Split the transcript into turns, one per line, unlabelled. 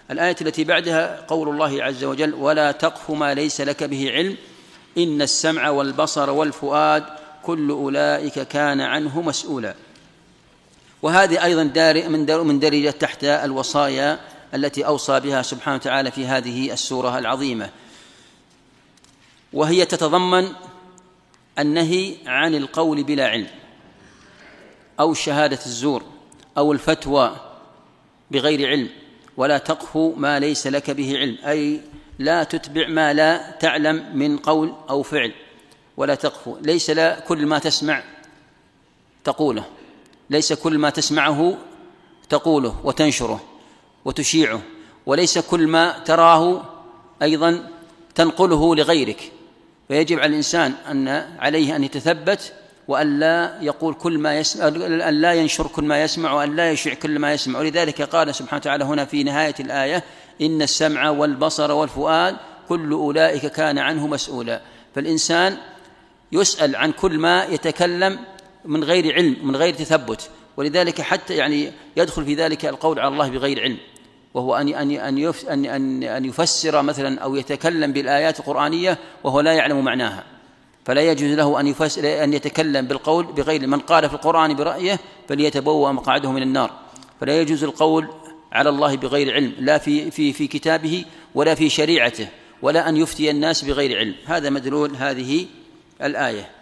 الآية التي بعدها قول الله عز وجل: ولا تقف ما ليس لك به علم إن السمع والبصر والفؤاد كل أولئك كان عنه مسؤولا. وهذه أيضا من درجة تحت الوصايا التي أوصى بها سبحانه وتعالى في هذه السورة العظيمة، وهي تتضمن النهي عن القول بلا علم أو شهادة الزور أو الفتوى بغير علم. ولا تقف ما ليس لك به علم، أي لا تتبع ما لا تعلم من قول أو فعل. ولا تقف، ليس كل ما تسمع تقوله، ليس كل ما تسمعه تقوله وتنشره وتشيعه، وليس كل ما تراه أيضا تنقله لغيرك. فيجب على الإنسان أن عليه أن يتثبت وأن لا يقول كل ما يسمع، أن لا ينشر كل ما يسمع، وأن لا يشيع كل ما يسمع. ولذلك قال سبحانه وتعالى هنا في نهاية الآية: إن السمع والبصر والفؤاد كل أولئك كان عنه مسؤولا. فالإنسان يسأل عن كل ما يتكلم من غير علم، من غير تثبت. ولذلك حتى يدخل في ذلك القول على الله بغير علم، وهو أن يفسر مثلا أو يتكلم بالآيات القرآنية وهو لا يعلم معناها، فلا يجوز له أن يتكلم بالقول بغير. من قال في القرآن برأيه فليتبوأ مقعده من النار. فلا يجوز القول على الله بغير علم، لا في كتابه ولا في شريعته، ولا أن يفتي الناس بغير علم. هذا مدلول هذه الآية.